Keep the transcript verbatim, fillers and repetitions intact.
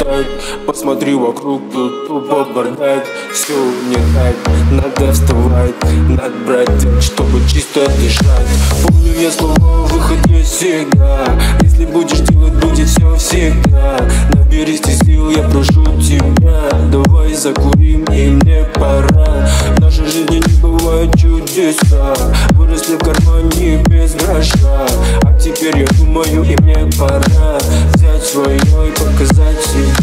так. Посмотри вокруг, тут тупо бардак. Все не так, надо вставать, надо брать, чтобы чисто дышать. Помню я слова, выход есть всегда. Если будешь делать, будет все всегда. Наберись сил, я прошу тебя. Давай закурим, и мне пора. В нашей жизни не бывает чудеса. Выросли в кармане без гроша. А теперь я думаю, и мне пора взять свое и показать себе.